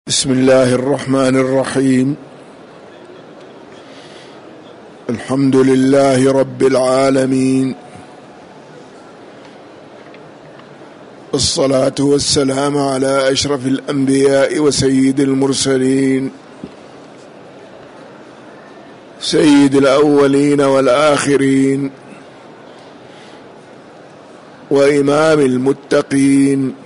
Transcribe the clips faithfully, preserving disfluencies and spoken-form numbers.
بسم الله الرحمن الرحيم. الحمد لله رب العالمين، الصلاة والسلام على أشرف الأنبياء وسيد المرسلين، سيد الأولين والآخرين وإمام المتقين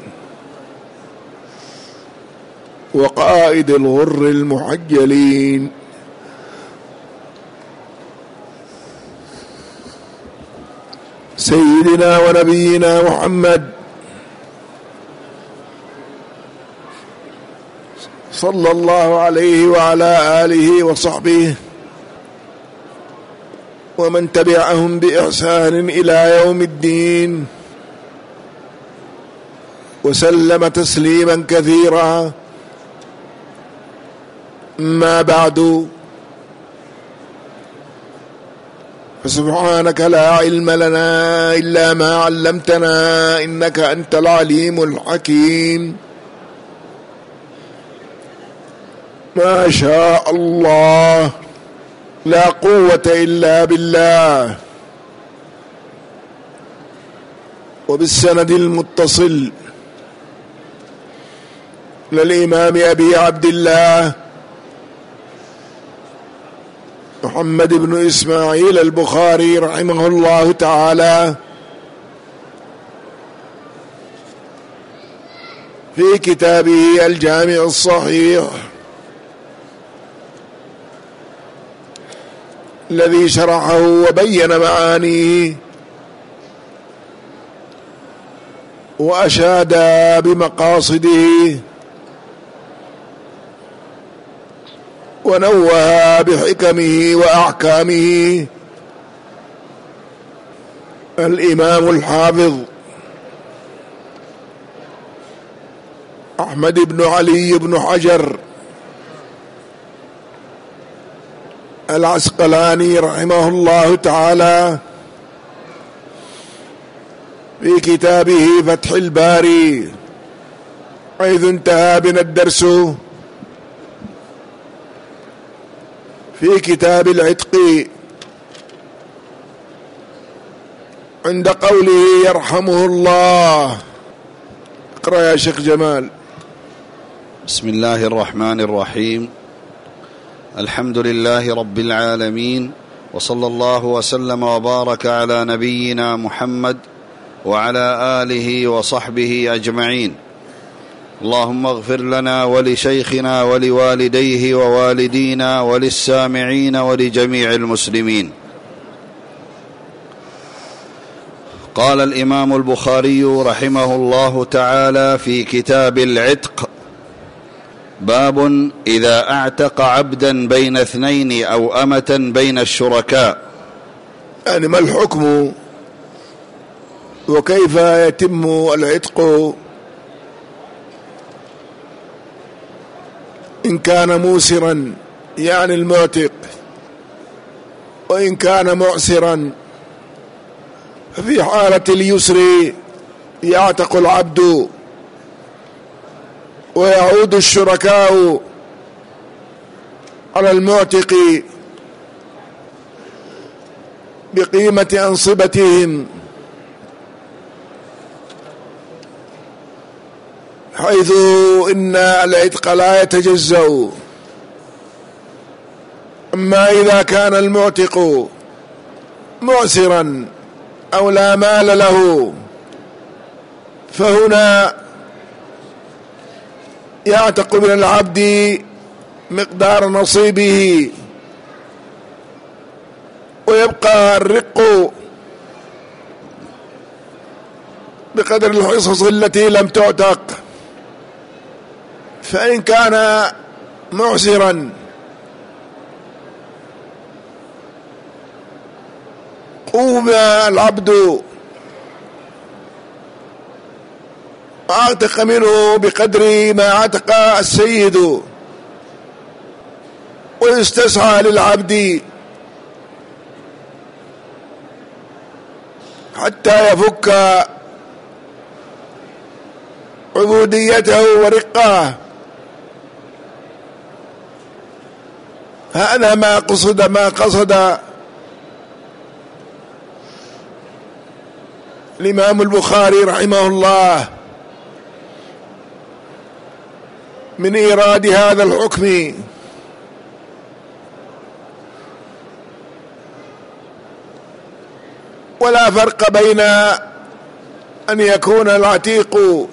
وقائد الغر المحجلين، سيدنا ونبينا محمد صلى الله عليه وعلى آله وصحبه ومن تبعهم بإحسان إلى يوم الدين، وسلم تسليما كثيرا. ما بعد، فسبحانك لا علم لنا إلا ما علمتنا إنك أنت العليم الحكيم. ما شاء الله، لا قوة إلا بالله. وبالسند المتصل للإمام أبي عبد الله محمد بن إسماعيل البخاري رحمه الله تعالى في كتابه الجامع الصحيح الذي شرحه وبين معانيه وأشاد بمقاصده ونوه بحكمه وأحكامه الإمام الحافظ أحمد بن علي بن حجر العسقلاني رحمه الله تعالى في كتابه فتح الباري، حيث انتهى بنا الدرس في كتاب العتق عند قوله يرحمه الله. اقرأ يا شيخ جمال. بسم الله الرحمن الرحيم. الحمد لله رب العالمين، وصلى الله وسلم وبارك على نبينا محمد وعلى آله وصحبه أجمعين. اللهم اغفر لنا ولشيخنا ولوالديه ووالدينا وللسامعين ولجميع المسلمين. قال الإمام البخاري رحمه الله تعالى في كتاب العتق: باب إذا اعتق عبدا بين اثنين أو أمة بين الشركاء. يعني ما الحكم وكيف يتم العتق إن كان موسرا، يعني المعتق، وإن كان معسرا. ففي حالة اليسر يعتق العبد ويعود الشركاء على المعتق بقيمة أنصبتهم، حيث إن العتق لا يتجزأ. أما إذا كان المعتق معسرا أو لا مال له، فهنا يعتق من العبد مقدار نصيبه، ويبقى الرق بقدر الحصص التي لم تعتق. فإن كان معسرا قوم العبد أعتق منه بقدر ما عتق السيد، ويستسعى للعبد حتى يفك عبوديته ورقه، هذا ما قصد ما قصد الإمام البخاري رحمه الله من إيراد هذا الحكم، ولا فرق بين أن يكون العتيق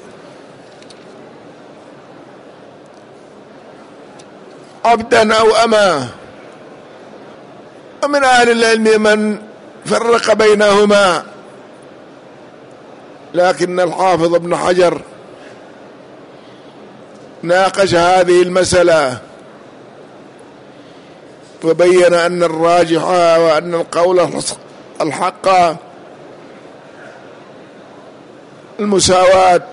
عبدا أو أما، ومن أهل العلم من فرق بينهما، لكن الحافظ ابن حجر ناقش هذه المسألة وبين أن الراجح وأن القول الحق المساواة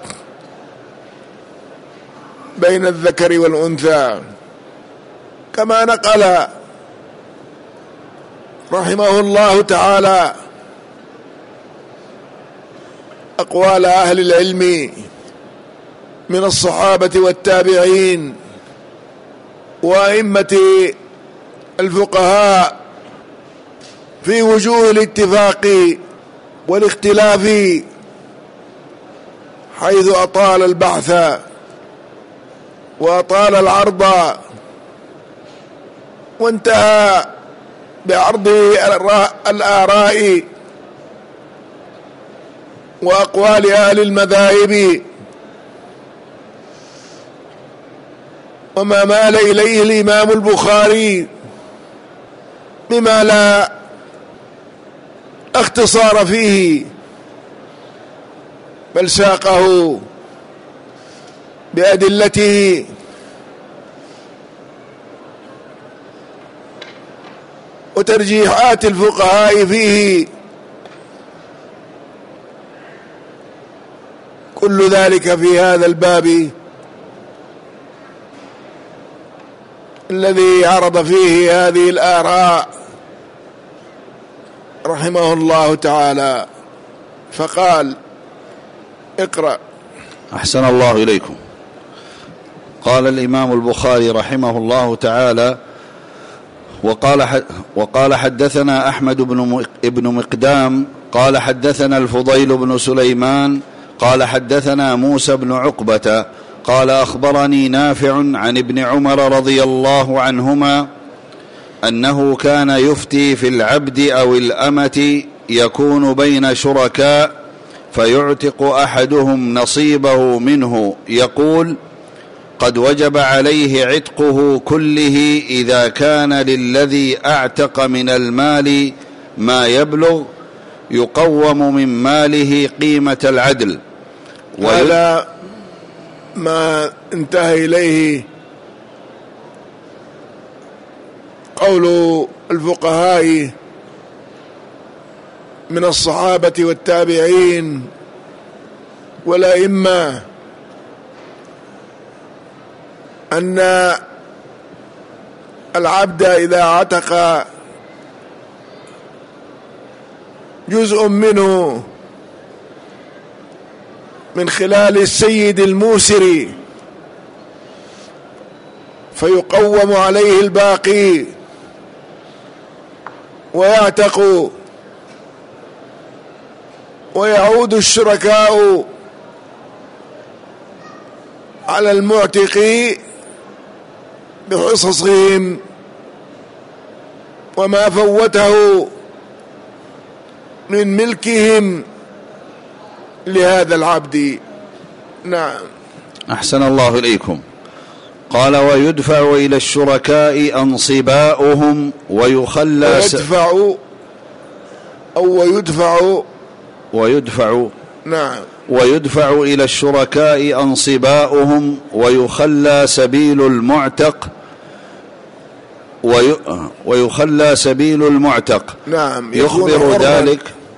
بين الذكر والأنثى، كما نقل رحمه الله تعالى أقوال أهل العلم من الصحابة والتابعين وأئمة الفقهاء في وجوه الاتفاق والاختلاف، حيث أطال البحث وأطال العرض وانتهى بعرض الآراء وأقوال أهل المذاهب وما مال إليه الإمام البخاري بما لا اختصار فيه، بل ساقه بأدلته وترجيحات الفقهاء فيه، كل ذلك في هذا الباب الذي عرض فيه هذه الآراء رحمه الله تعالى. فقال: اقرأ. أحسن الله إليكم. قال الإمام البخاري رحمه الله تعالى: وقال وقال حدثنا أحمد بن مقدام قال حدثنا الفضيل بن سليمان قال حدثنا موسى بن عقبة قال أخبرني نافع عن ابن عمر رضي الله عنهما أنه كان يفتي في العبد أو الأمة يكون بين شركاء فيعتق أحدهم نصيبه منه، يقول: قد وجب عليه عتقه كله إذا كان للذي أعتق من المال ما يبلغ يقوم من ماله قيمة العدل. وهذا ما انتهى إليه قول الفقهاء من الصحابة والتابعين والأئمة أن العبد إذا عتق جزء منه من خلال السيد الموسر فيقوم عليه الباقي ويعتق، ويعود الشركاء على المعتق بحصصهم وما فوته من ملكهم لهذا العبد. نعم. أحسن الله إليكم. قال: ويدفع إلى الشركاء أنصباؤهم ويخلى ويدفع أو ويدفع ويدفع نعم ويدفع إلى الشركاء أنصباؤهم ويخلى سبيل المعتق وي... ويخلى سبيل المعتق. نعم. يخبر ذلك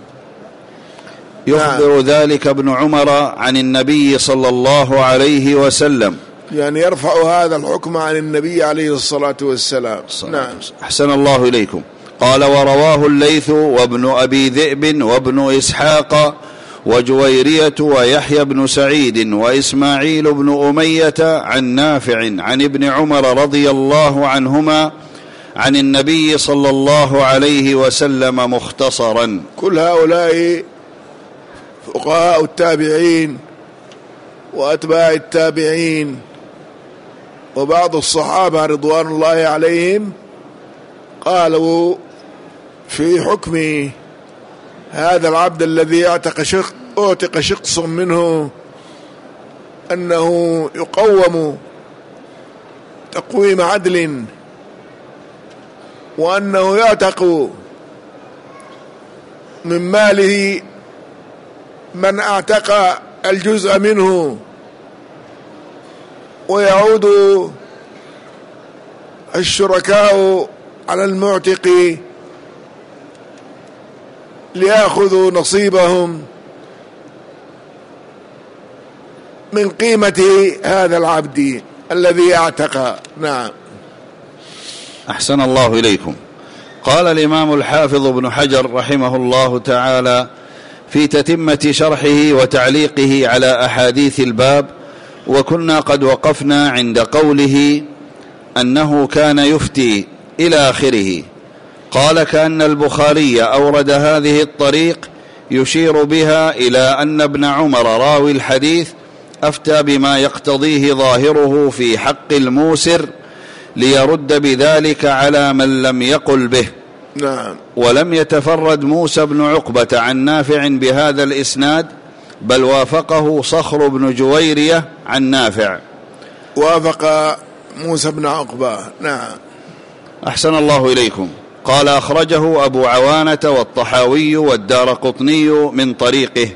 يخبر نعم. ذلك ابن عمر عن النبي صلى الله عليه وسلم، يعني يرفع هذا الحكم عن النبي عليه الصلاة والسلام. نعم. أحسن الله إليكم. قال: ورواه الليث وابن أبي ذئب وابن إسحاق وجويرية ويحيى بن سعيد وإسماعيل بن أمية عن نافع عن ابن عمر رضي الله عنهما عن النبي صلى الله عليه وسلم مختصرا. كل هؤلاء فقهاء التابعين وأتباع التابعين وبعض الصحابة رضوان الله عليهم قالوا في حكم هذا العبد الذي اعتق شق اعتق شخص منه أنه يقوم تقويم عدل، وأنه يعتق من ماله من اعتق الجزء منه، ويعود الشركاء على المعتق ليأخذوا نصيبهم من قيمة هذا العبد الذي اعتق. نعم. أحسن الله إليكم. قال الإمام الحافظ ابن حجر رحمه الله تعالى في تتمة شرحه وتعليقه على أحاديث الباب: وكنا قد وقفنا عند قوله أنه كان يفتي إلى آخره. قال: كأن البخاري أورد هذه الطريق يشير بها إلى أن ابن عمر راوي الحديث أفتى بما يقتضيه ظاهره في حق الموسر ليرد بذلك على من لم يقل به. نعم. ولم يتفرد موسى بن عقبة عن نافع بهذا الإسناد، بل وافقه صخر بن جويرية عن نافع. وافق موسى بن عقبة. نعم. أحسن الله إليكم. قال: أخرجه أبو عوانة والطحاوي والدارقطني من طريقه.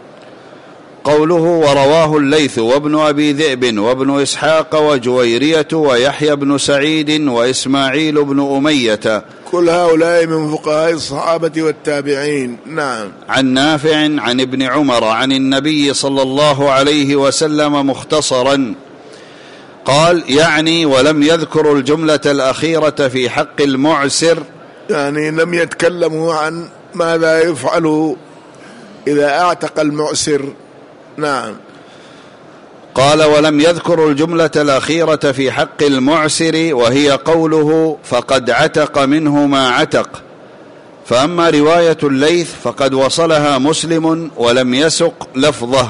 قوله: ورواه الليث وابن أبي ذئب وابن إسحاق وجويرية ويحيى بن سعيد وإسماعيل بن أمية، كل هؤلاء من فقهاء الصحابة والتابعين. نعم. عن نافع عن ابن عمر عن النبي صلى الله عليه وسلم مختصرا. قال: يعني ولم يذكر الجملة الأخيرة في حق المعسر، يعني لم يتكلموا عن ماذا يفعل إذا اعتق المعسر. نعم. قال: ولم يذكر الجملة الأخيرة في حق المعسر، وهي قوله: فقد عتق منه ما عتق. فأما رواية الليث فقد وصلها مسلم ولم يسق لفظه.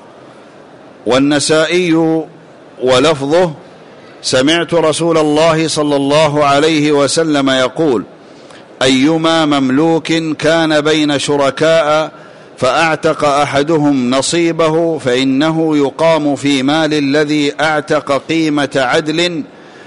والنسائي ولفظه: سمعت رسول الله صلى الله عليه وسلم يقول: أيما مملوك كان بين شركاء فأعتق أحدهم نصيبه فإنه يقام في مال الذي أعتق قيمة عدل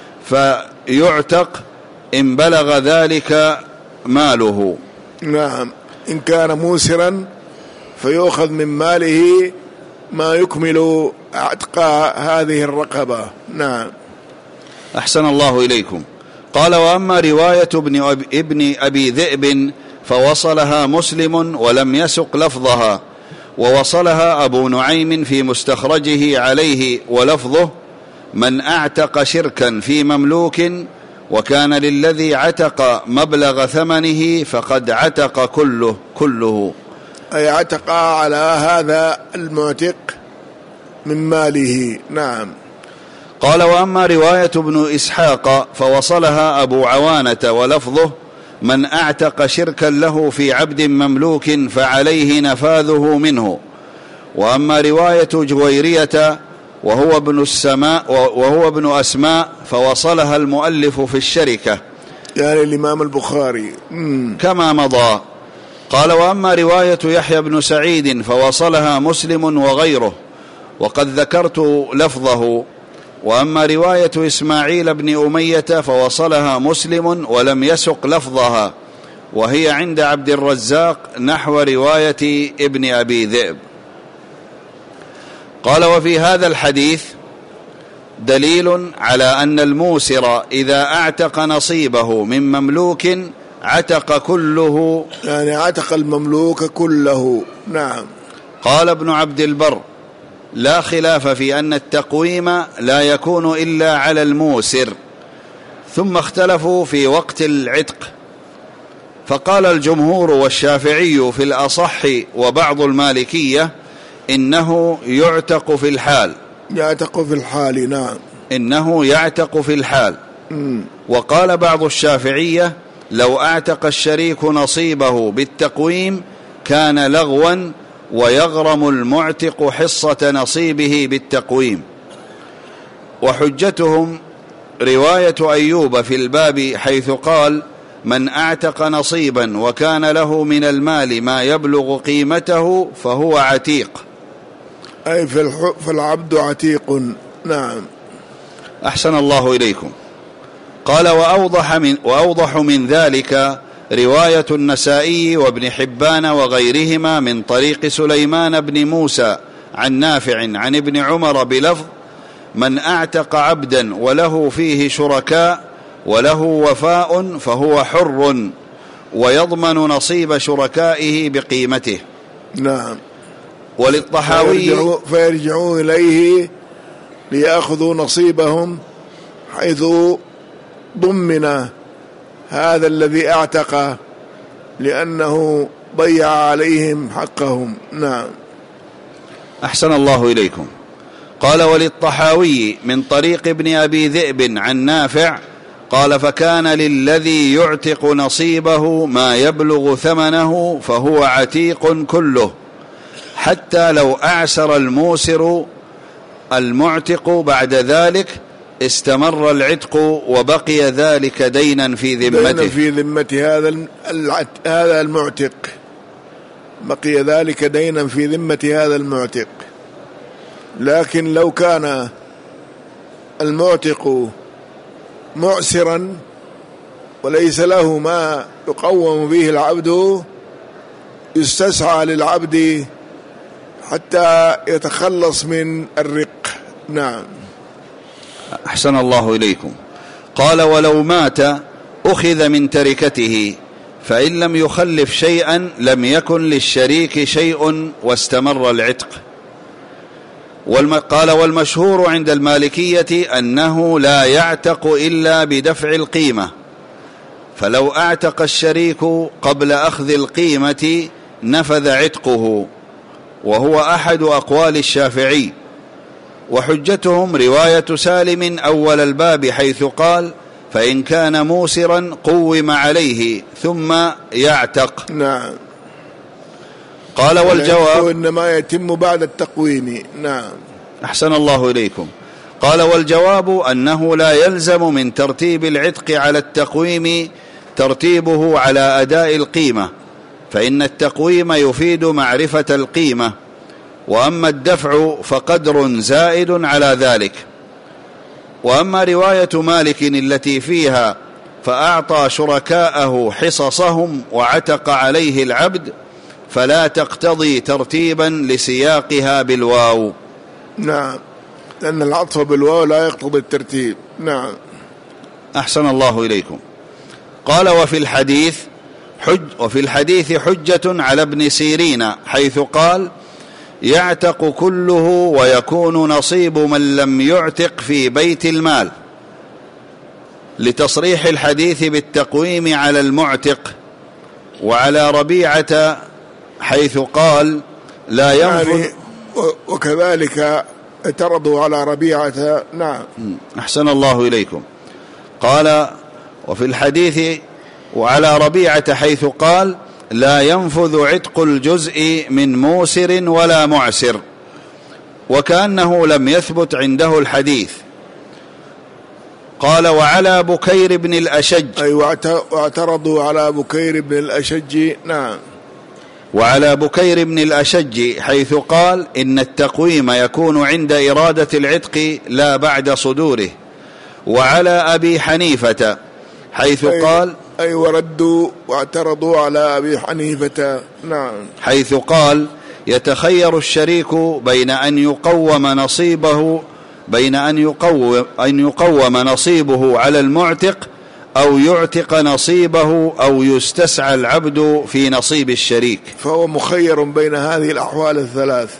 فيعتق إن بلغ ذلك ماله. نعم. إن كان موسرا فيؤخذ من ماله ما يكمل عتق هذه الرقبة. نعم. أحسن الله إليكم. قال: وأما رواية ابن أبي, ابن أبي ذئب فوصلها مسلم ولم يسق لفظها، ووصلها أبو نعيم في مستخرجه عليه، ولفظه: من أعتق شركا في مملوك وكان للذي عتق مبلغ ثمنه فقد عتق كله كله أي عتق على هذا المعتق من ماله. نعم. قال: وأما رواية ابن إسحاق فوصلها أبو عوانة، ولفظه: من أعتق شركا له في عبد مملوك فعليه نفاذه منه. وأما رواية جويرية وهو ابن السماء وهو ابن أسماء فوصلها المؤلف في الشركة، يعني الإمام البخاري مم. كما مضى. قال: وأما رواية يحيى بن سعيد فوصلها مسلم وغيره، وقد ذكرت لفظه. وأما رواية إسماعيل بن أمية فوصلها مسلم ولم يسق لفظها، وهي عند عبد الرزاق نحو رواية ابن أبي ذئب. قال: وفي هذا الحديث دليل على أن الموسر إذا أعتق نصيبه من مملوك عتق كله، يعني عتق المملوك كله. نعم. قال ابن عبد البر: لا خلاف في أن التقويم لا يكون إلا على الموسر. ثم اختلفوا في وقت العتق، فقال الجمهور والشافعي في الأصح وبعض المالكية إنه يعتق في الحال. يعتق في الحال. نعم. إنه يعتق في الحال. م. وقال بعض الشافعية لو أعتق الشريك نصيبه بالتقويم كان لغوا ويغرم المعتق حصة نصيبه بالتقويم. وحجتهم رواية أيوب في الباب حيث قال من أعتق نصيبا وكان له من المال ما يبلغ قيمته فهو عتيق، أي في العبد عتيق. نعم. أحسن الله إليكم. قال وأوضح من, وأوضح من ذلك رواية النسائي وابن حبان وغيرهما من طريق سليمان بن موسى عن نافع عن ابن عمر بلفظ من أعتق عبدا وله فيه شركاء وله وفاء فهو حر ويضمن نصيب شركائه بقيمته. نعم. وللطحاوي فيرجعون, فيرجعون إليه ليأخذوا نصيبهم حيث ضمن هذا الذي اعتق لأنه ضيع عليهم حقهم. نعم. أحسن الله إليكم. قال وللطحاوي من طريق ابن أبي ذئب عن نافع قال فكان للذي يعتق نصيبه ما يبلغ ثمنه فهو عتيق كله حتى لو أعسر الموسر المعتق بعد ذلك استمر العتق وبقي ذلك دينا في ذمته دينا في ذمة هذا هذا المعتق، بقي ذلك دينا في ذمة هذا المعتق. لكن لو كان المعتق معسرا وليس له ما يقوم به العبد يستسعى للعبد حتى يتخلص من الرق. نعم. أحسن الله إليكم. قال ولو مات أخذ من تركته فإن لم يخلف شيئا لم يكن للشريك شيء واستمر العتق. قال والمشهور عند المالكية أنه لا يعتق إلا بدفع القيمة، فلو أعتق الشريك قبل أخذ القيمة نفذ عتقه، وهو أحد أقوال الشافعي. وحجتهم رواية سالم أول الباب حيث قال فإن كان موسرا قوم عليه ثم يعتق. نعم. قال والجواب إنما يتم بعد التقويم. نعم. أحسن الله إليكم. قال والجواب أنه لا يلزم من ترتيب العتق على التقويم ترتيبه على أداء القيمة، فإن التقويم يفيد معرفة القيمة، وأما الدفع فقدر زائد على ذلك. وأما رواية مالك التي فيها فأعطى شركاءه حصصهم وعتق عليه العبد فلا تقتضي ترتيبا لسياقها بالواو. نعم، لأن العطف بالواو لا يقتضي الترتيب. نعم. أحسن الله إليكم. قال وفي الحديث حج وفي الحديث حجة على ابن سيرين حيث قال يعتق كله ويكون نصيب من لم يعتق في بيت المال، لتصريح الحديث بالتقويم على المعتق. وعلى ربيعة حيث قال لا ينفذ يعني وكذلك اعترضوا على ربيعة. نعم. أحسن الله إليكم. قال وفي الحديث وعلى ربيعة حيث قال لا ينفذ عتق الجزء من موسر ولا معسر، وكأنه لم يثبت عنده الحديث. قال وعلى بكير بن الأشج أي واعترضوا على بكير بن الأشج. نعم. وعلى بكير بن الأشج حيث قال إن التقويم يكون عند إرادة العتق لا بعد صدوره. وعلى أبي حنيفة حيث أي قال أي وردوا واعترضوا على أبي حنيفة. نعم. حيث قال يتخير الشريك بين أن يقوم نصيبه بين أن يقوم, أن يقوم نصيبه على المعتق أو يعتق نصيبه أو يستسعى العبد في نصيب الشريك، فهو مخير بين هذه الأحوال الثلاث.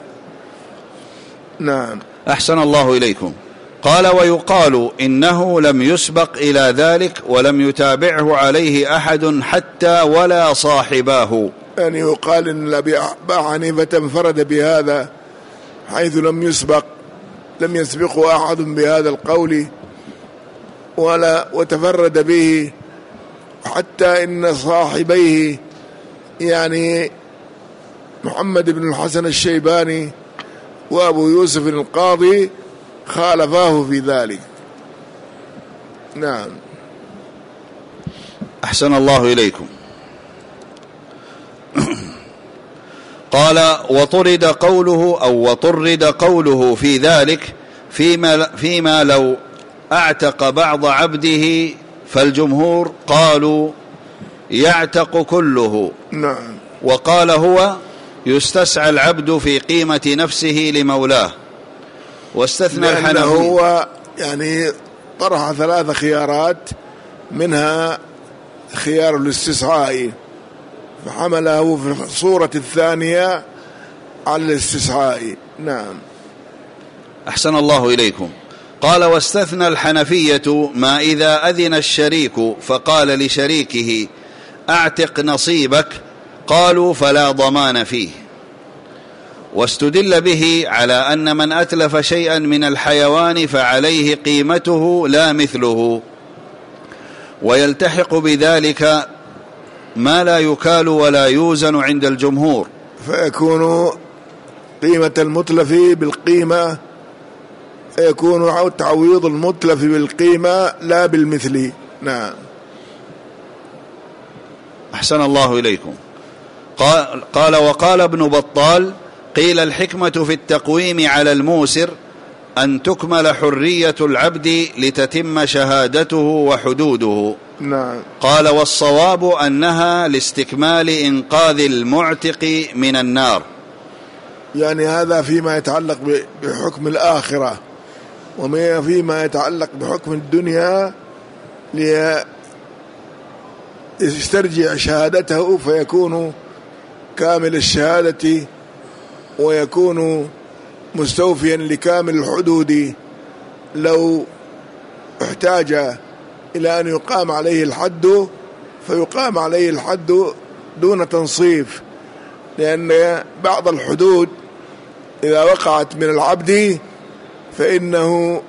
نعم. أحسن الله إليكم. قال ويقال إنه لم يسبق إلى ذلك ولم يتابعه عليه أحد حتى ولا صاحباه. يعني يقال إن أبي حنيفة انفرد بهذا حيث لم يسبق لم يسبقه أحد بهذا القول، ولا وتفرد به، حتى إن صاحبيه يعني محمد بن الحسن الشيباني وأبو يوسف القاضي خالفاه في ذلك. نعم. أحسن الله إليكم. قال وطرد قوله أو وطرد قوله في ذلك فيما, فيما لو أعتق بعض عبده، فالجمهور قالوا يعتق كله. نعم. وقال هو يستسعى العبد في قيمة نفسه لمولاه. واستثنى الحنفي، هو يعني طرح ثلاث خيارات، منها خيار الاستسعاء، فحمله في الصورة الثانية على الاستسعاء. نعم. أحسن الله إليكم. قال واستثنى الحنفية ما إذا أذن الشريك فقال لشريكه أعتق نصيبك، قالوا فلا ضمان فيه. واستدل به على أن من أتلف شيئا من الحيوان فعليه قيمته لا مثله، ويلتحق بذلك ما لا يكال ولا يوزن عند الجمهور، فيكون قيمة المتلف بالقيمة، فيكون تعويض المتلف بالقيمة لا بالمثل. نعم. أحسن الله إليكم. قال, قال وقال ابن بطال قيل الحكمة في التقويم على الموسر أن تكمل حرية العبد لتتم شهادته وحدوده. نعم. قال والصواب أنها لاستكمال إنقاذ المعتق من النار. يعني هذا فيما يتعلق بحكم الآخرة، وما فيما يتعلق بحكم الدنيا ليسترجع شهادته فيكون كامل الشهادة ويكون مستوفيا لكامل الحدود. لو احتاج إلى أن يقام عليه الحد فيقام عليه الحد دون تنصيف، لأن بعض الحدود إذا وقعت من العبد فإنه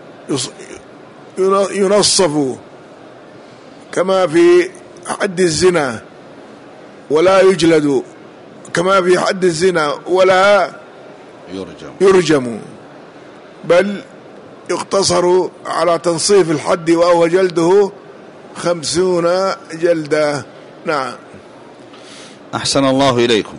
ينصف، كما في حد الزنا ولا يجلد، كما في حد الزنا ولا يرجم, يرجم بل يقتصر على تنصيف الحد وهو جلده خمسون جلدة. نعم. أحسن الله إليكم.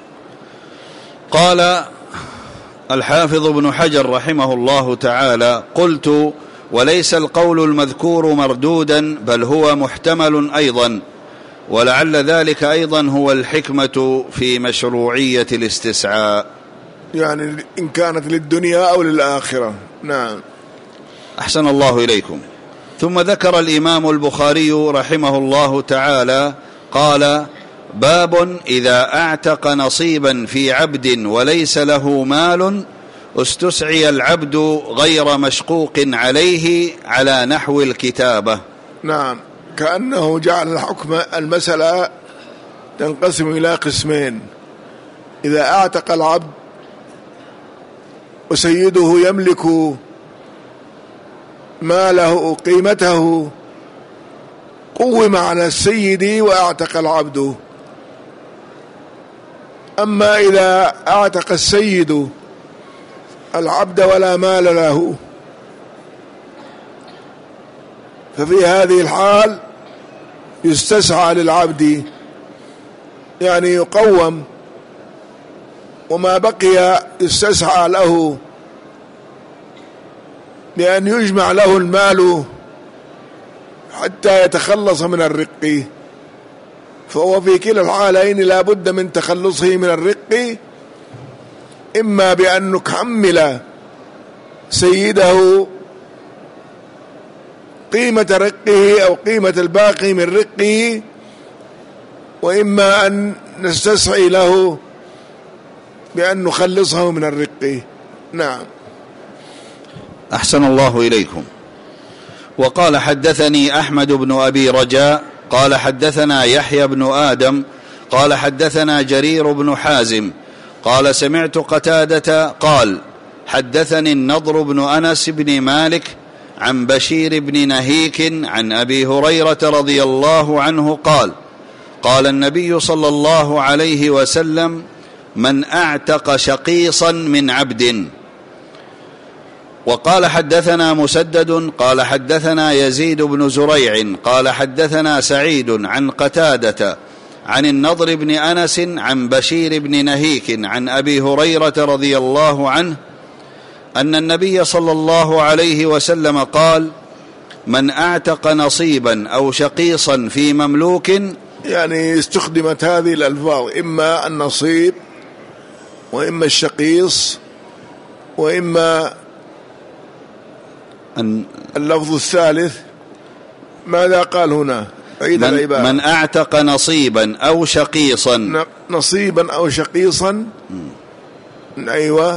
قال الحافظ ابن حجر رحمه الله تعالى قلت وليس القول المذكور مردودا بل هو محتمل أيضا، ولعل ذلك أيضا هو الحكمة في مشروعية الاستسعاء، يعني إن كانت للدنيا أو للآخرة. نعم. أحسن الله إليكم. ثم ذكر الإمام البخاري رحمه الله تعالى قال باب إذا أعتق نصيبا في عبد وليس له مال استسعي العبد غير مشقوق عليه على نحو الكتابة. نعم. كأنه جعل الحكم المسألة تنقسم إلى قسمين: إذا أعتق العبد وسيده يملك ماله قيمته قوم على السيد وأعتق العبد. أما إذا أعتق السيد العبد ولا مال له ففي هذه الحال يستسعى للعبد، يعني يقوم وما بقي يستسعى له بأن يجمع له المال حتى يتخلص من الرق، فهو في كلا الحالين لا بد من تخلصه من الرق، إما بأن نكمل سيده قيمة رقه أو قيمة الباقي من رقه، وإما أن نستسعي له بأن نخلصه من الرق. نعم. أحسن الله إليكم. وقال حدثني أحمد بن أبي رجاء قال حدثنا يحيى بن آدم قال حدثنا جرير بن حازم قال سمعت قتادة قال حدثني النضر بن أنس بن مالك عن بشير بن نهيك عن أبي هريرة رضي الله عنه قال قال النبي صلى الله عليه وسلم: من أعتق شقيصا من عبد. وقال حدثنا مسدد قال حدثنا يزيد بن زريع قال حدثنا سعيد عن قتادة عن النضر بن أنس عن بشير بن نهيك عن أبي هريرة رضي الله عنه أن النبي صلى الله عليه وسلم قال: من أعتق نصيبا أو شقيصا في مملوك. يعني استخدمت هذه الألفاظ، إما النصيب وإما الشقيص وإما أن اللفظ الثالث. ماذا قال هنا؟ عيد العبارة. من أعتق نصيبا أو شقيصا. نصيبا أو شقيصا. م. أيوة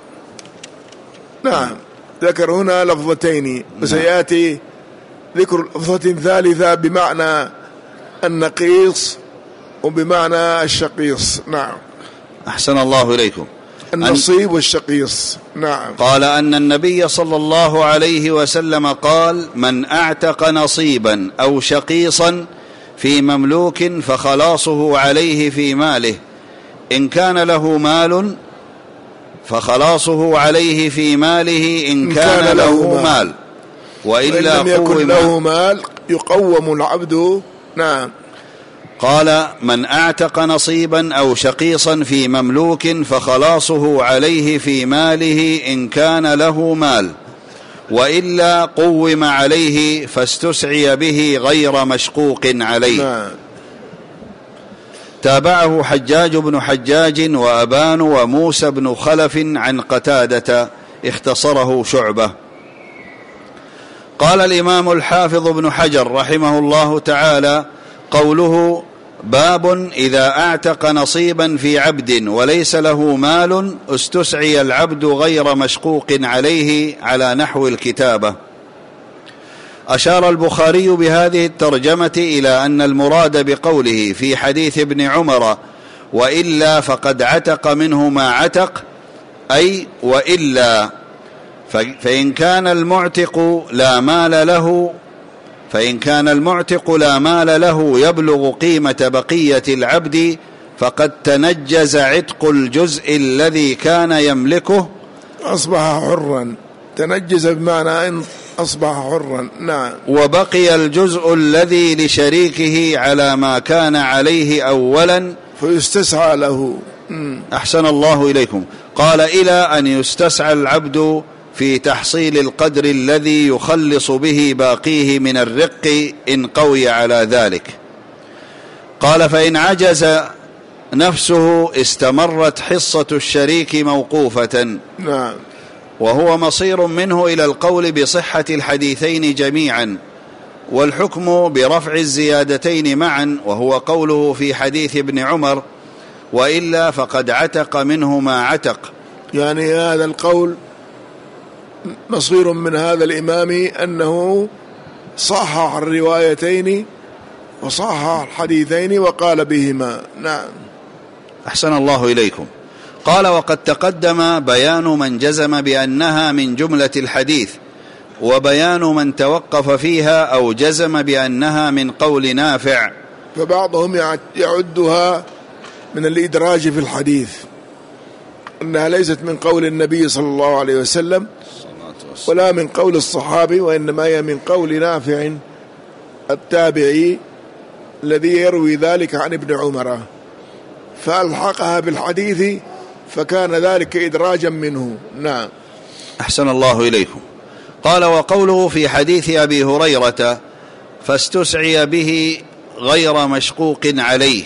نعم، ذكر هنا لفظتين، وسيأتي ذكر لفظة ثالثة بمعنى النقيص وبمعنى الشقيص. نعم. أحسن الله إليكم. النصيب والشقيص. نعم. قال أن النبي صلى الله عليه وسلم قال: من أعتق نصيبا أو شقيصا في مملوك فخلاصه عليه في ماله، إن كان له مال فخلاصه عليه في ماله إن كان, كان له مال, مال وإلا وإن لم يكن له مال يقوم العبد. نعم. قال: من أعتق نصيبا أو شقيصا في مملوك فخلاصه عليه في ماله إن كان له مال وإلا قوم عليه فاستسعي به غير مشقوق عليه. نعم. تابعه حجاج بن حجاج وأبان وموسى بن خلف عن قتادة، اختصره شعبة. قال الإمام الحافظ ابن حجر رحمه الله تعالى: قوله: باب إذا أعتق نصيبا في عبد وليس له مال استسعي العبد غير مشقوق عليه على نحو الكتابة. أشار البخاري بهذه الترجمة إلى أن المراد بقوله في حديث ابن عمر: وإلا فقد عتق منه ما عتق، أي وإلا فإن كان المعتق لا مال له فإن كان المعتق لا مال له يبلغ قيمة بقية العبد فقد تنجز عتق الجزء الذي كان يملكه، أصبح حرا. تنجز بمعنى إن أصبح حرا. نعم. وبقي الجزء الذي لشريكه على ما كان عليه أولا فيستسعى له. م. أحسن الله إليكم. قال: إلى أن يستسعى العبد في تحصيل القدر الذي يخلص به باقيه من الرق إن قوي على ذلك. قال: فإن عجز نفسه استمرت حصة الشريك موقوفة. نعم. وهو مصير منه إلى القول بصحة الحديثين جميعا، والحكم برفع الزيادتين معا، وهو قوله في حديث ابن عمر: وإلا فقد عتق منه ما عتق. يعني هذا القول مصير من هذا الإمام أنه صحح الروايتين وصحح الحديثين وقال بهما. نعم. أحسن الله إليكم. قال: وقد تقدم بيان من جزم بأنها من جملة الحديث، وبيان من توقف فيها أو جزم بأنها من قول نافع. فبعضهم يعدها من الإدراج في الحديث، أنها ليست من قول النبي صلى الله عليه وسلم ولا من قول الصحابي، وإنما هي من قول نافع التابعي الذي يروي ذلك عن ابن عمر، فألحقها بالحديث فكان ذلك إدراجا منه. نعم. أحسن الله إليكم. قال: وقوله في حديث أبي هريرة: فاستسعي به غير مشقوق عليه.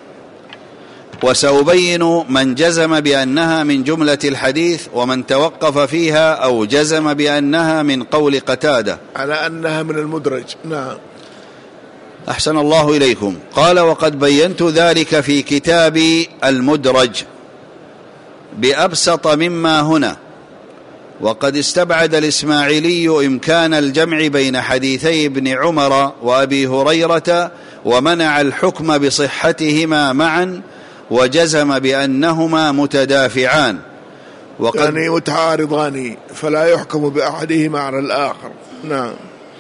وسأبين من جزم بأنها من جملة الحديث ومن توقف فيها أو جزم بأنها من قول قتادة على أنها من المدرج. نعم. أحسن الله إليكم. قال: وقد بينت ذلك في كتابي المدرج بأبسط مما هنا، وقد استبعد الإسماعيلي إمكان الجمع بين حديثي ابن عمر وأبي هريرة ومنع الحكم بصحتهما معا، وجزم بأنهما متدافعان وقد يعني متعارضان فلا يحكم بأحدهما على الآخر. نعم.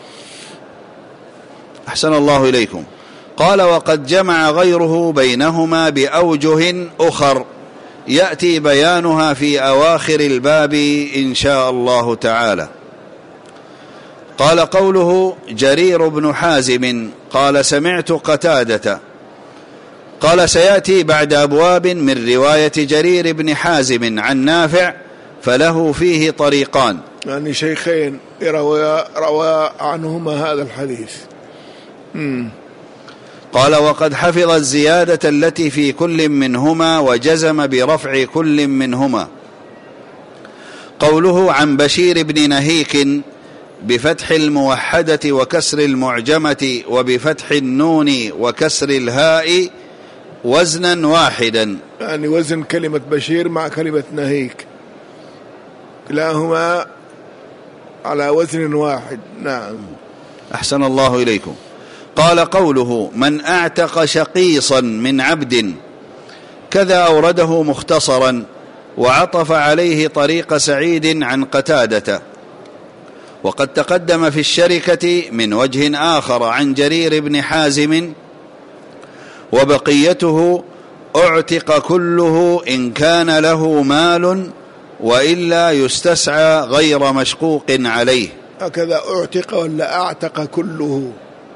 أحسن الله إليكم. قال وقد جمع غيره بينهما بأوجه أخر يأتي بيانها في أواخر الباب إن شاء الله تعالى. قال قوله جرير بن حازم قال سمعت قتادة، قال سيأتي بعد أبواب من رواية جرير بن حازم عن نافع فله فيه طريقان، يعني شيخين روى, روى عنهما هذا الحديث. مم. قال وقد حفظ الزيادة التي في كل منهما وجزم برفع كل منهما. قوله عن بشير بن نهيك بفتح الموحدة وكسر المعجمة وبفتح النون وكسر الهاء وزنا واحدا، يعني وزن كلمة بشير مع كلمة نهيك كلاهما على وزن واحد. نعم. أحسن الله إليكم. قال قوله من أعتق شقيصا من عبد كذا أورده مختصرا وعطف عليه طريق سعيد عن قتادة، وقد تقدم في الشركة من وجه آخر عن جرير بن حازم وبقيته أعتق كله إن كان له مال وإلا يستسعى غير مشقوق عليه. هكذا أعتق ولا أعتق كله؟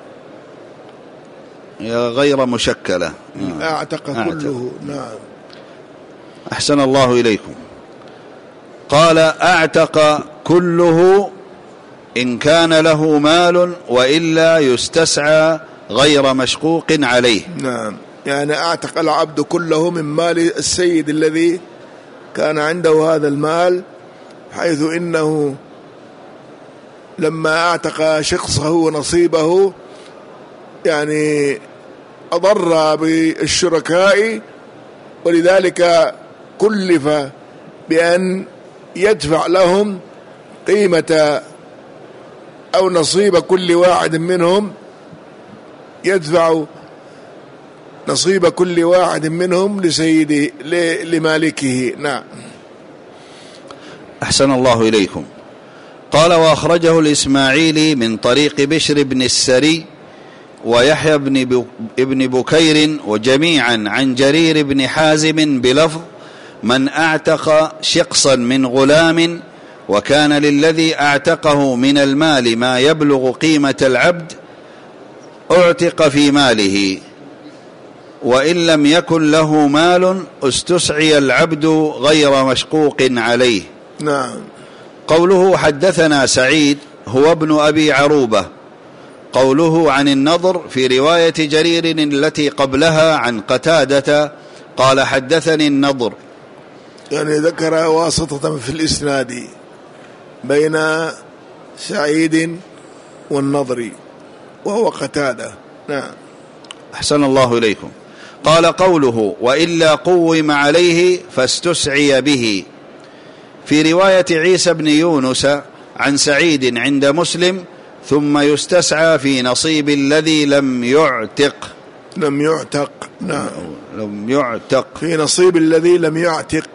غير مشكلة. أعتق أعتق كله. نعم. أحسن الله إليكم. قال أعتق كله إن كان له مال وإلا يستسعى غير مشقوق عليه. نعم، يعني أعتق العبد كله من مال السيد الذي كان عنده هذا المال، حيث إنه لما أعتق شخصه ونصيبه يعني أضر بالشركاء، ولذلك كلف بأن يدفع لهم قيمة أو نصيب كل واحد منهم، يدفع نصيب كل واحد منهم لسيده لمالكه. نعم. أحسن الله إليكم. قال وأخرجه الإسماعيلي من طريق بشر بن السري ويحيى بن ابن بكير وجميعا عن جرير بن حازم بلفظ من أعتق شقصا من غلام وكان للذي أعتقه من المال ما يبلغ قيمة العبد أعتق في ماله، وإن لم يكن له مال استسعي العبد غير مشقوق عليه. نعم. قوله حدثنا سعيد هو ابن أبي عروبة. قوله عن النضر في رواية جرير التي قبلها عن قتادة قال حدثني النضر، يعني ذكر واسطة في الإسناد بين سعيد والنضر وهو قتادة. نعم. أحسن الله إليكم. قال قوله وإلا قوم عليه فاستسعي به في رواية عيسى بن يونس عن سعيد عند مسلم ثم يستسعى في نصيب الذي لم يعتق. لم يعتق. نعم. لم يعتق في نصيب الذي لم يعتق.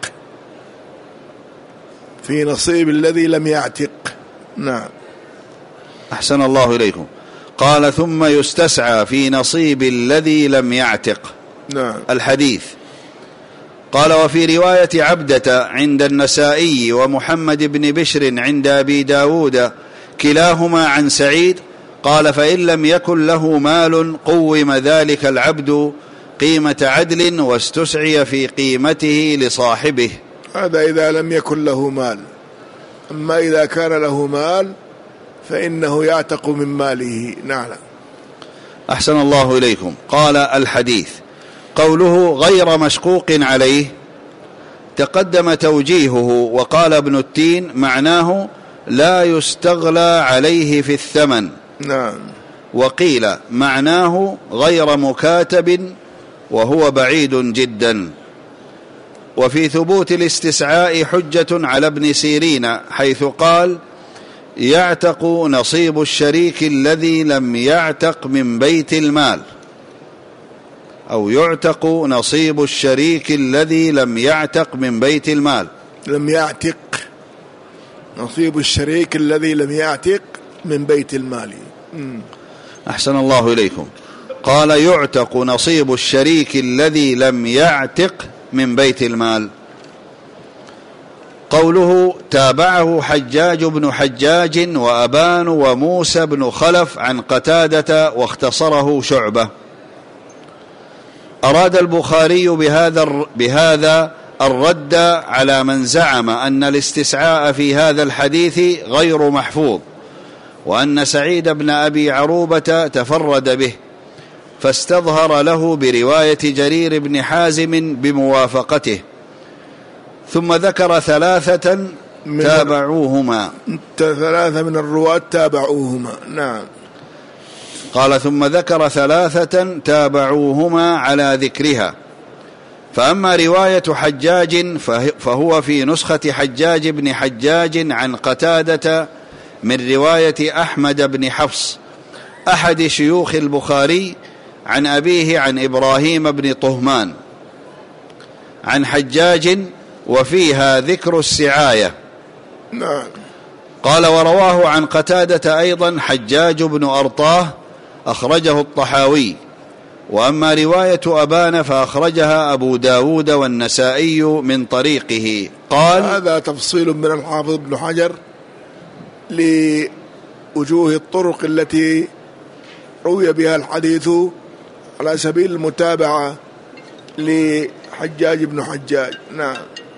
في نصيب الذي لم يعتق. نعم. أحسن الله إليكم. قال ثم يستسعى في نصيب الذي لم يعتق. نعم. الحديث. قال وفي رواية عبدة عند النسائي ومحمد بن بشر عند أبي داود كلاهما عن سعيد قال فإن لم يكن له مال قوم ذلك العبد قيمة عدل واستسعي في قيمته لصاحبه. هذا إذا لم يكن له مال، أما إذا كان له مال فإنه يعتق من ماله. نعم. أحسن الله إليكم. قال الحديث. قوله غير مشقوق عليه تقدم توجيهه، وقال ابن التين معناه لا يستغلى عليه في الثمن. نعم. وقيل معناه غير مكاتب وهو بعيد جدا. وفي ثبوت الاستسعاء حجة على ابن سيرين حيث قال يعتق نصيب الشريك الذي لم يعتق من بيت المال، أو يعتق نصيب الشريك الذي لم يعتق من بيت المال. لم يعتق نصيب الشريك الذي لم يعتق من بيت المال. أحسن الله إليكم. قال يعتق نصيب الشريك الذي لم يعتق من بيت المال. قوله تابعه حجاج بن حجاج وأبان وموسى بن خلف عن قتادة واختصره شعبة. أراد البخاري بهذا بهذا الرد على من زعم أن الاستسعاء في هذا الحديث غير محفوظ، وأن سعيد بن أبي عروبة تفرد به، فاستظهر له برواية جرير بن حازم بموافقته، ثم ذكر ثلاثة تابعوهما. ثلاثة من الرواة تابعوهما. نعم. قال ثم ذكر ثلاثة تابعوهما على ذكرها. فأما رواية حجاج فهو في نسخة حجاج بن حجاج عن قتادة من رواية أحمد بن حفص أحد شيوخ البخاري عن أبيه عن إبراهيم بن طهمان عن حجاج، وفيها ذكر السعاية. نعم. قال ورواه عن قتادة أيضا حجاج بن أرطاه أخرجه الطحاوي. وأما رواية أبان فأخرجها أبو داود والنسائي من طريقه. قال هذا تفصيل من الحافظ ابن حجر لوجوه الطرق التي روي بها الحديث على سبيل المتابعة لحجاج بن حجاج. نعم.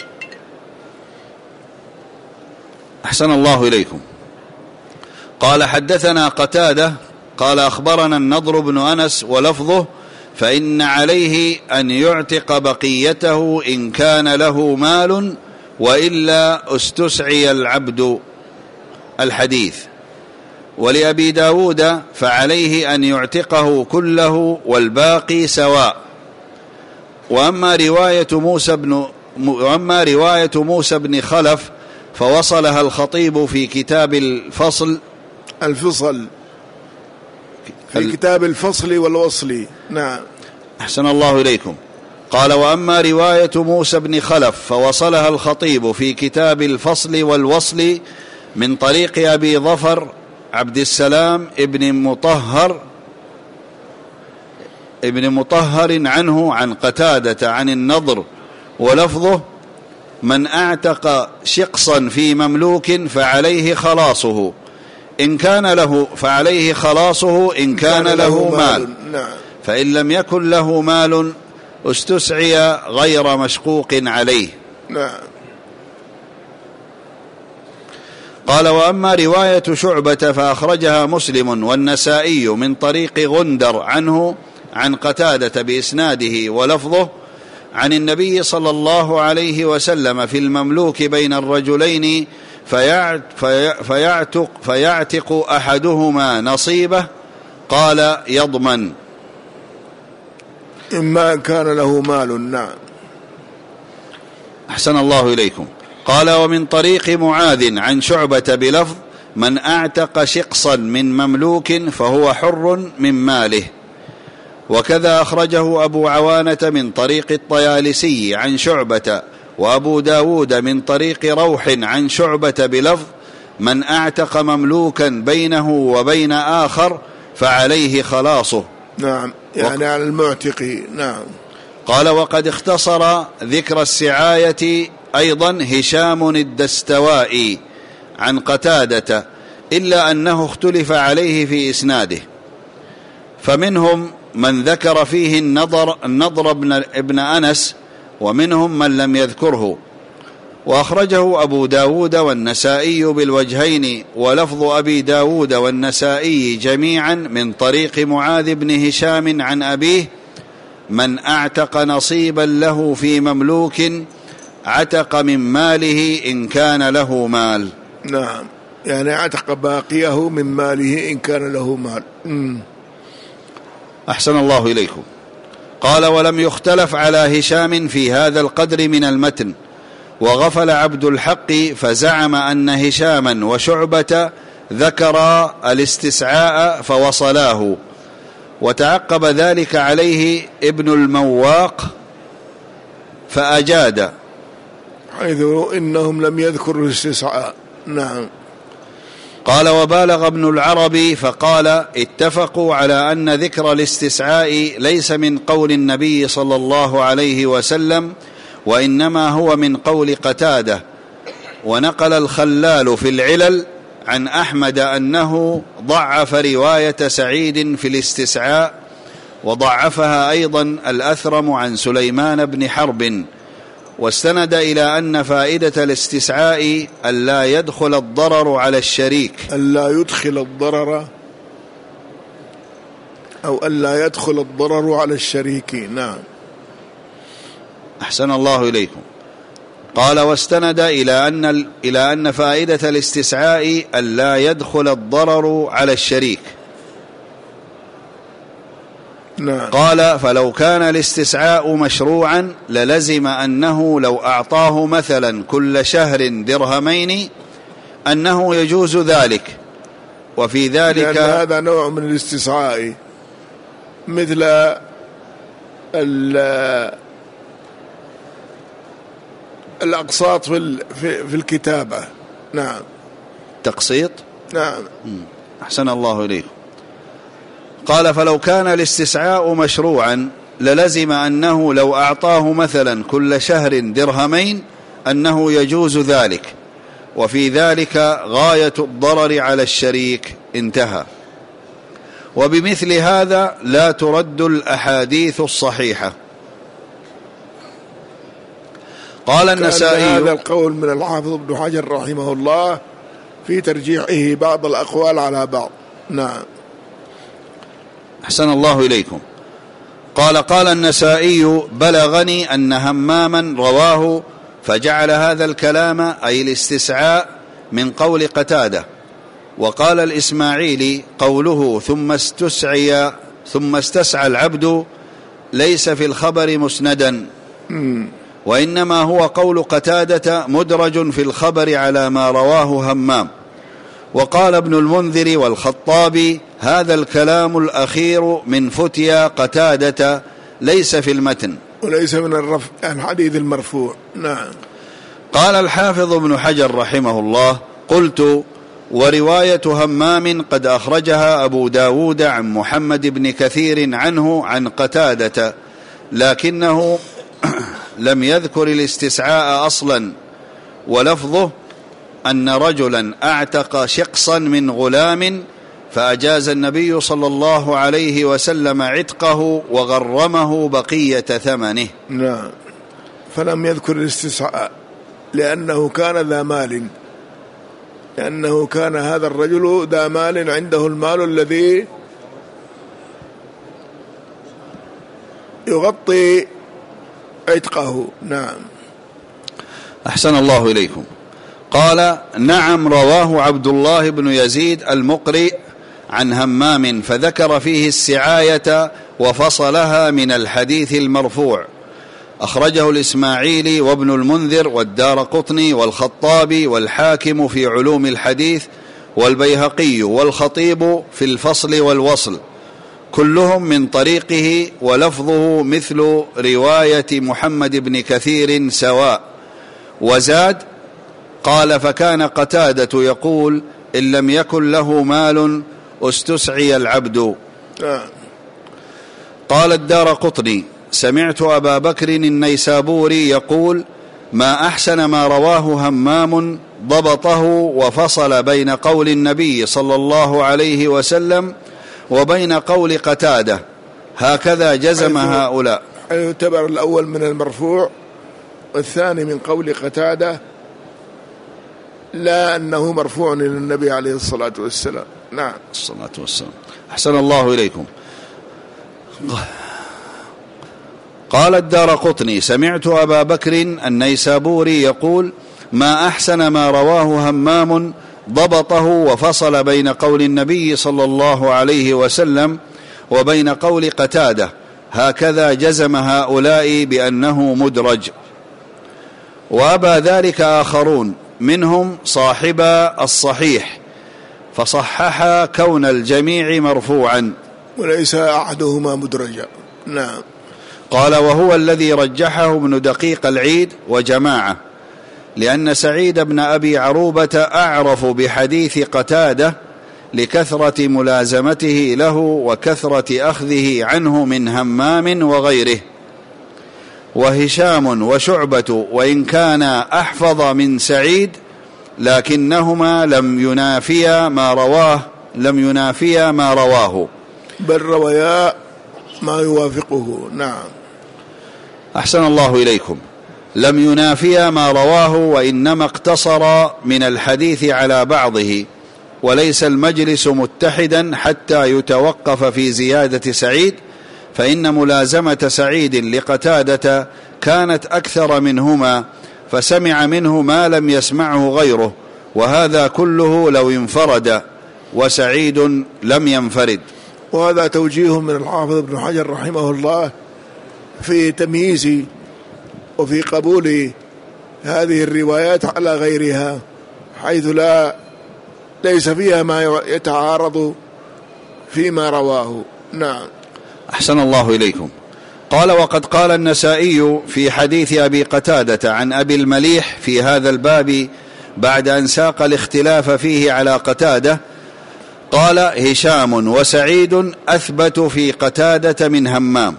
أحسن الله إليكم. قال حدثنا قتادة قال أخبرنا النضر بن أنس ولفظه فإن عليه أن يعتق بقيته إن كان له مال وإلا استسعي العبد الحديث. ولأبي داود فعليه أن يعتقه كله والباقي سواء. وأما رواية موسى بن وأما رواية موسى بن خلف فوصلها الخطيب في كتاب الفصل الفصل في كتاب الفصل والوصل. نعم. أحسن الله إليكم. قال وأما رواية موسى بن خلف فوصلها الخطيب في كتاب الفصل والوصل من طريق أبي ظفر عبد السلام ابن مطهر ابن مطهر عنه عن قتادة عن النضر، ولفظه من أعتق شقصا في مملوك فعليه خلاصه إن كان له فعليه خلاصه إن كان له مال، فإن لم يكن له مال استسعي غير مشقوق عليه. نعم. قال وأما رواية شعبة فأخرجها مسلم والنسائي من طريق غندر عنه عن قتادة بإسناده، ولفظه عن النبي صلى الله عليه وسلم في المملوك بين الرجلين فيعتق, فيعتق أحدهما نصيبه قال يضمن إما كان له مال. نعم. أحسن الله إليكم. قال ومن طريق معاذ عن شعبة بلفظ من أعتق شقصا من مملوك فهو حر من ماله. وكذا أخرجه أبو عوانة من طريق الطيالسي عن شعبة، وأبو داود من طريق روح عن شعبة بلفظ من أعتق مملوكا بينه وبين آخر فعليه خلاصه. نعم، يعني على المعتق. نعم. قال وقد اختصر ذكر السعاية أيضا هشام الدستوائي عن قتادة، إلا أنه اختلف عليه في إسناده، فمنهم من ذكر فيه النضر, النضر ابن, ابن أنس، ومنهم من لم يذكره. وأخرجه أبو داود والنسائي بالوجهين، ولفظ أبي داود والنسائي جميعا من طريق معاذ بن هشام عن أبيه من أعتق نصيبا له في مملوك عتق من ماله إن كان له مال. نعم، يعني اعتق باقيه من ماله إن كان له مال. م. أحسن الله إليكم. قال ولم يختلف على هشام في هذا القدر من المتن، وغفل عبد الحق فزعم أن هشاما وشعبة ذكرا الاستسعاء فوصلاه، وتعقب ذلك عليه ابن المواق فأجاد، حيث إنهم لم يذكروا الاستسعاء. نعم. قال وبالغ ابن العربي فقال اتفقوا على أن ذكر الاستسعاء ليس من قول النبي صلى الله عليه وسلم، وإنما هو من قول قتادة. ونقل الخلال في العلل عن أحمد أنه ضعف رواية سعيد في الاستسعاء، وضعفها أيضا الأثرم عن سليمان بن حرب، واستند إلى أن فائدة الاستسعاء ألا يدخل الضرر على الشريك، ألا يدخل الضرر أو ألا يدخل الضرر على الشريك. نعم. أحسن الله إليكم. قال واستند إلى أن إلى أن فائدة الاستسعاء ألا يدخل الضرر على الشريك. نعم. قال فلو كان الاستسعاء مشروعا للزم أنه لو أعطاه مثلا كل شهر درهمين أنه يجوز ذلك، وفي ذلك لأن هذا نوع من الاستسعاء مثل الأقساط في في الكتابة. نعم. تقسيط. نعم. أحسن الله إليكم. قال فلو كان الاستسعاء مشروعا للزم أنه لو أعطاه مثلا كل شهر درهمين أنه يجوز ذلك، وفي ذلك غاية الضرر على الشريك. انتهى. وبمثل هذا لا ترد الأحاديث الصحيحة. قال النسائي هذا القول من الحافظ ابن حجر رحمه الله في ترجيحه بعض الأقوال على بعض. نعم. أحسن الله إليكم. قال قال النسائي بلغني أن هماما رواه فجعل هذا الكلام أي الاستسعاء من قول قتادة. وقال الإسماعيلي قوله ثم استسعي ثم استسعى العبد ليس في الخبر مسندا، وإنما هو قول قتادة مدرج في الخبر على ما رواه همام. وقال ابن المنذر والخطابي هذا الكلام الأخير من فتيا قتادة ليس في المتن وليس من الرفع الحديث المرفوع. نعم. قال الحافظ ابن حجر رحمه الله قلت ورواية همام قد أخرجها أبو داود عن محمد بن كثير عنه عن قتادة، لكنه لم يذكر الاستسعاء أصلا، ولفظه أن رجلا أعتق شقصا من غلام فأجاز النبي صلى الله عليه وسلم عتقه وغرمه بقية ثمنه. نعم. فلم يذكر الاستسعاء لأنه كان ذا مال، لأنه كان هذا الرجل ذا مال عنده المال الذي يغطي عتقه. نعم. أحسن الله إليكم. قال نعم رواه عبد الله بن يزيد المقرئ عن همام فذكر فيه السعاية وفصلها من الحديث المرفوع. أخرجه الإسماعيلي وابن المنذر والدارقطني والخطابي والحاكم في علوم الحديث والبيهقي والخطيب في الفصل والوصل، كلهم من طريقه، ولفظه مثل رواية محمد بن كثير سواء. وزاد قال فكان قتادة يقول إن لم يكن له مال استسعي العبد. قال الدارقطني سمعت أبا بكر النيسابوري يقول ما أحسن ما رواه همام ضبطه وفصل بين قول النبي صلى الله عليه وسلم وبين قول قتادة، هكذا جزم هؤلاء. يعتبر الأول من المرفوع والثاني من قول قتادة، لا أنه مرفوع إلى النبي عليه الصلاة والسلام. نعم. الصلاة والسلام. أحسن الله إليكم. قال الدارقطني سمعت أبا بكر النيسابوري يقول ما أحسن ما رواه همام ضبطه وفصل بين قول النبي صلى الله عليه وسلم وبين قول قتادة، هكذا جزم هؤلاء بأنه مدرج. وأبى ذلك آخرون منهم صاحبا الصحيح فصححا كون الجميع مرفوعا وليس أحدهما مدرجا. نعم. قال وهو الذي رجحه ابن دقيق العيد وجماعة، لأن سعيد بن أبي عروبة أعرف بحديث قتادة لكثرة ملازمته له وكثرة أخذه عنه من همام وغيره. وهشام وشعبة وإن كانا أحفظ من سعيد لكنهما لم ينافيا ما رواه لم ينافيا ما رواه بل رويا ما يوافقه. نعم. أحسن الله إليكم. لم ينافيا ما رواه، وإنما اقتصر من الحديث على بعضه، وليس المجلس متحدا حتى يتوقف في زيادة سعيد، فإن ملازمة سعيد لقتادة كانت أكثر منهما، فسمع منه ما لم يسمعه غيره، وهذا كله لو انفرد، وسعيد لم ينفرد. وهذا توجيه من الحافظ ابن حجر رحمه الله في تمييز وفي قبول هذه الروايات على غيرها، حيث لا ليس فيها ما يتعارض فيما رواه. نعم. أحسن الله إليكم. قال: وقد قال النسائي في حديث أبي قتادة عن أبي المليح في هذا الباب بعد أن ساق الاختلاف فيه على قتادة، قال: هشام وسعيد أثبت في قتادة من همام،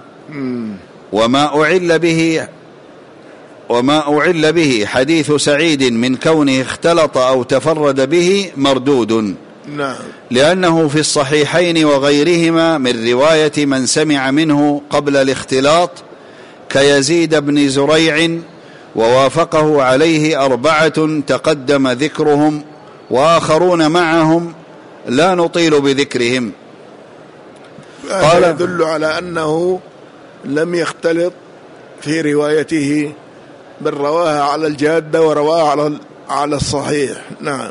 وما أعل به وما أعل به حديث سعيد من كونه اختلط أو تفرد به مردود. نعم. لأنه في الصحيحين وغيرهما من رواية من سمع منه قبل الاختلاط كيزيد بن زريع، ووافقه عليه أربعة تقدم ذكرهم، وآخرون معهم لا نطيل بذكرهم. قال يدل على أنه لم يختلط في روايته، بل رواها على الجادة ورواها على على الصحيح. نعم.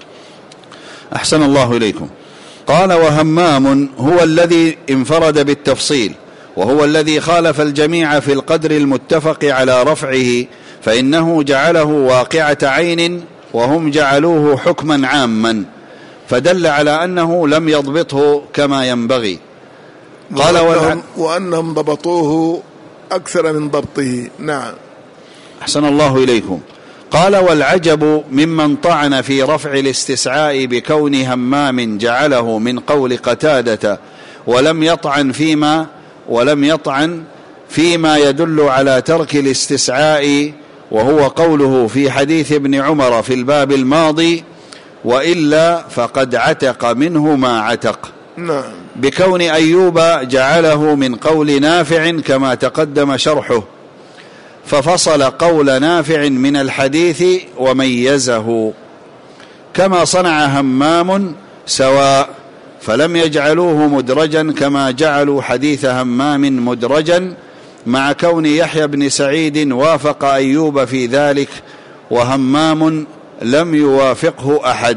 أحسن الله إليكم. قال: وهمام هو الذي انفرد بالتفصيل، وهو الذي خالف الجميع في القدر المتفق على رفعه، فإنه جعله واقعة عين وهم جعلوه حكما عاما، فدل على أنه لم يضبطه كما ينبغي. قال: وأنهم, وأنهم ضبطوه أكثر من ضبطه. نعم. أحسن الله إليكم. قال: والعجب ممن طعن في رفع الاستسعاء بكون همام جعله من قول قتادة، ولم يطعن فيما ولم يطعن فيما يدل على ترك الاستسعاء، وهو قوله في حديث ابن عمر في الباب الماضي: وإلا فقد عتق منه ما عتق. نعم. بكون أيوب جعله من قول نافع كما تقدم شرحه، ففصل قول نافع من الحديث وميزه، كما صنع همام سواء، فلم يجعلوه مدرجا كما جعلوا حديث همام مدرجا، مع كون يحيى بن سعيد وافق أيوب في ذلك، وهمام لم يوافقه أحد.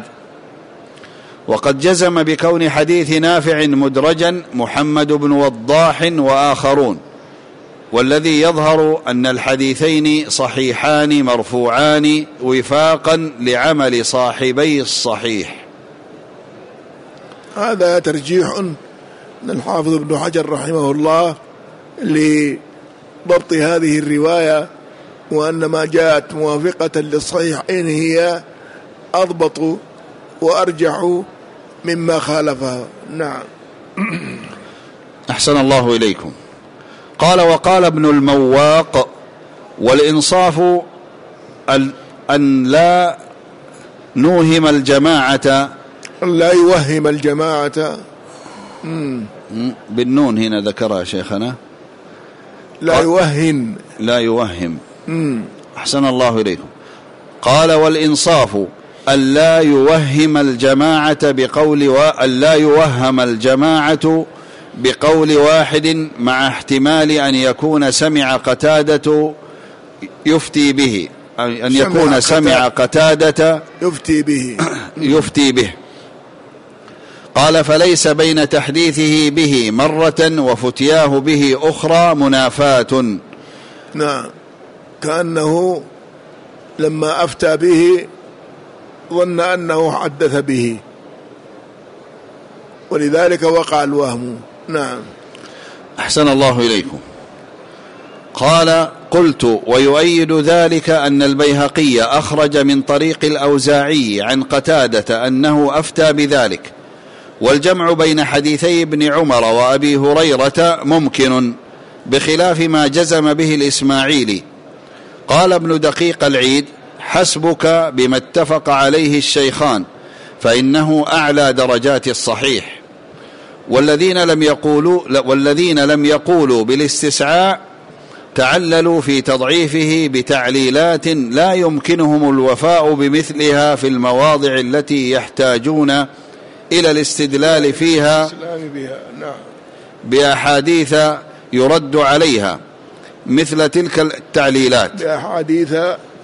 وقد جزم بكون حديث نافع مدرجا محمد بن وضاح وآخرون، والذي يظهر أن الحديثين صحيحان مرفوعان وفاقا لعمل صاحبي الصحيح. هذا ترجيح من الحافظ ابن حجر رحمه الله لضبط هذه الرواية، وأن ما جاءت موافقة للصحيحين هي أضبط وأرجح مما خالفها. نعم. أحسن الله إليكم. قال: وقال ابن المواق: والإنصاف أن لا نوهم الجماعة، لا يوهم الجماعة. مم. بالنون هنا ذكرها شيخنا، لا يوهم لا يوهم. مم. أحسن الله إليكم. قال: والإنصاف أن لا يوهم الجماعة بقول وأن لا يوهم الجماعة بقول واحد، مع احتمال أن يكون سمع قتادة يفتي به، أن يكون سمع قتادة يفتي به يفتي به. قال: فليس بين تحديثه به مرة وفتياه به أخرى منافاة. نعم. كأنه لما أفتى به ظن أنه حدث به، ولذلك وقع الوهم. نعم. أحسن الله إليكم. قال: قلت ويؤيد ذلك أن البيهقي أخرج من طريق الأوزاعي عن قتادة أنه أفتى بذلك، والجمع بين حديثي ابن عمر وأبي هريرة ممكن بخلاف ما جزم به الإسماعيلي. قال ابن دقيق العيد: حسبك بما اتفق عليه الشيخان فإنه أعلى درجات الصحيح. والذين لم يقولوا والذين لم يقولوا بالاستسعاء تعللوا في تضعيفه بتعليلات لا يمكنهم الوفاء بمثلها في المواضع التي يحتاجون إلى الاستدلال فيها بأحاديث يرد عليها مثل تلك التعليلات بأحاديث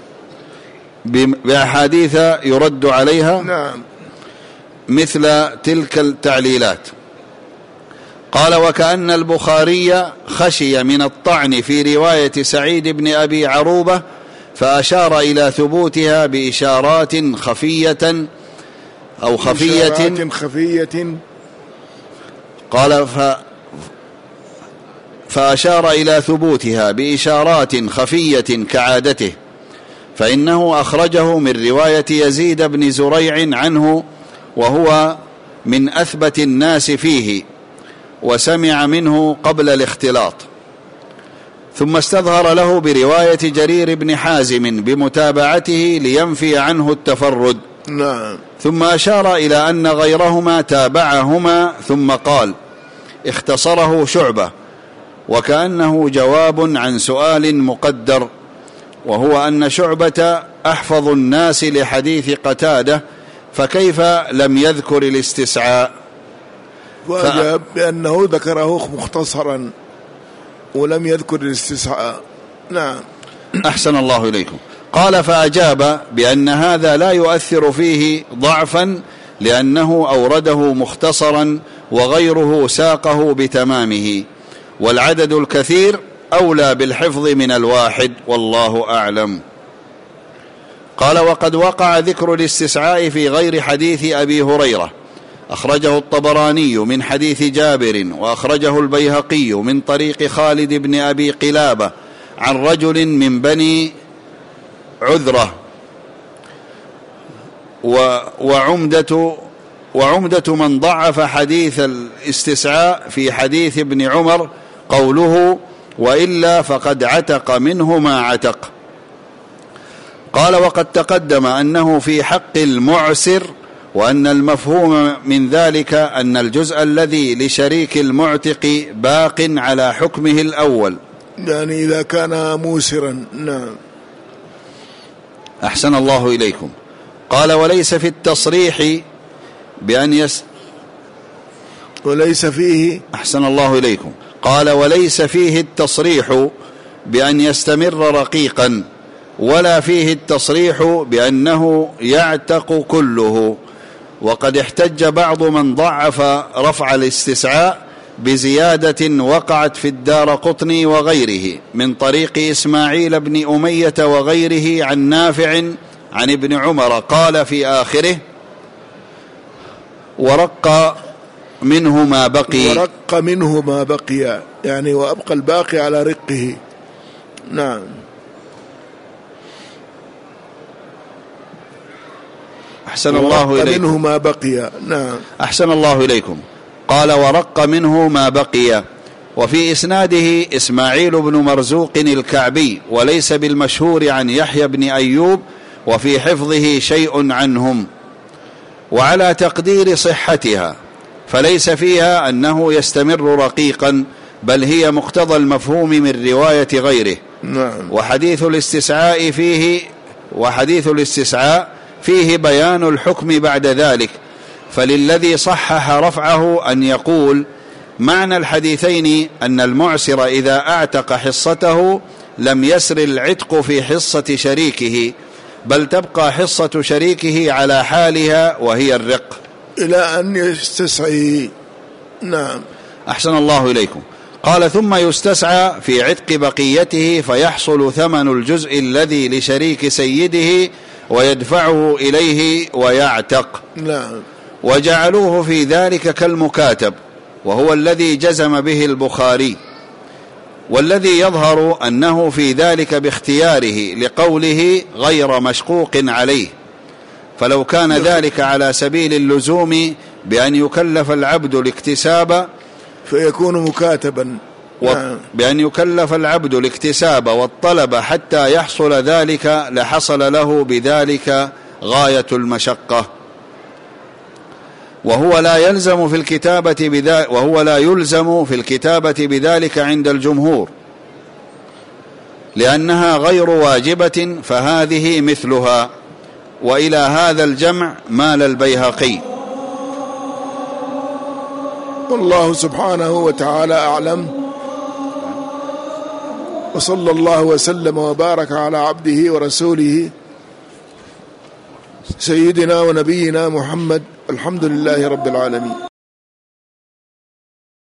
بأحاديث يرد عليها نعم مثل تلك التعليلات. قال: وكأن البخاري خشي من الطعن في رواية سعيد بن أبي عروبة فأشار إلى ثبوتها بإشارات خفية أو خفية خفية قال ف فأشار إلى ثبوتها بإشارات خفية كعادته، فإنه أخرجه من رواية يزيد بن زريع عنه وهو من أثبت الناس فيه، وسمع منه قبل الاختلاط، ثم استظهر له برواية جرير بن حازم بمتابعته لينفي عنه التفرد. نعم. ثم أشار إلى أن غيرهما تابعهما، ثم قال: اختصره شعبة، وكأنه جواب عن سؤال مقدر، وهو أن شعبة أحفظ الناس لحديث قتادة، فكيف لم يذكر الاستسعاء؟ وأجاب بأنه ذكره مختصرا ولم يذكر الاستسعاء. نعم. أحسن الله إليكم. قال: فأجاب بأن هذا لا يؤثر فيه ضعفا لأنه أورده مختصرا وغيره ساقه بتمامه، والعدد الكثير أولى بالحفظ من الواحد، والله أعلم. قال: وقد وقع ذكر الاستسعاء في غير حديث أبي هريرة، أخرجه الطبراني من حديث جابر، وأخرجه البيهقي من طريق خالد بن أبي قلابة عن رجل من بني عذرة. وعمدة, وعمدة من ضعف حديث الاستسعاء في حديث ابن عمر قوله: وإلا فقد عتق منه ما عتق. قال: وقد تقدم أنه في حق المعسر، وأن المفهوم من ذلك أن الجزء الذي لشريك المعتق باق على حكمه الأول، يعني إذا كان موسرا. نعم. أحسن الله إليكم. قال: وليس في التصريح بأن يس وليس فيه أحسن الله إليكم. قال: وليس فيه التصريح بأن يستمر رقيقا، ولا فيه التصريح بأنه يعتق كله. وقد احتج بعض من ضعف رفع الاستسعاء بزيادة وقعت في الدارقطني وغيره من طريق إسماعيل بن أمية وغيره عن نافع عن ابن عمر قال في آخره: ورق منه ما بقي ورق منه ما بقي، يعني وأبقى الباقي على رقه. نعم. أحسن الله إليكم. منه ما بقي. نعم. أحسن الله إليكم. قال: ورق منه ما بقي. وفي إسناده إسماعيل بن مرزوق الكعبي، وليس بالمشهور عن يحيى بن أيوب، وفي حفظه شيء عنهم، وعلى تقدير صحتها فليس فيها أنه يستمر رقيقا، بل هي مقتضى المفهوم من رواية غيره. نعم. وحديث الاستسعاء فيه وحديث الاستسعاء فيه بيان الحكم بعد ذلك، فللذي صحح رفعه أن يقول: معنى الحديثين أن المعسر إذا أعتق حصته لم يسر العتق في حصة شريكه، بل تبقى حصة شريكه على حالها وهي الرق إلى أن يستسعي. نعم. أحسن الله إليكم. قال: ثم يستسعى في عتق بقيته فيحصل ثمن الجزء الذي لشريك سيده ويدفعه إليه ويعتق. نعم. وجعلوه في ذلك كالمكاتب، وهو الذي جزم به البخاري، والذي يظهر أنه في ذلك باختياره لقوله غير مشقوق عليه، فلو كان ذلك على سبيل اللزوم بأن يكلف العبد الاكتساب فيكون مكاتبا، بأن يكلف العبد الاكتساب والطلب حتى يحصل ذلك لحصل له بذلك غاية المشقة، وهو لا يلزم في الكتابة بذلك وهو لا يلزم في الكتابة بذلك عند الجمهور لأنها غير واجبة، فهذه مثلها. وإلى هذا الجمع مال البيهقي. والله سبحانه وتعالى أعلم، وصلى الله وسلم وبارك على عبده ورسوله سيدنا ونبينا محمد. الحمد لله رب العالمين.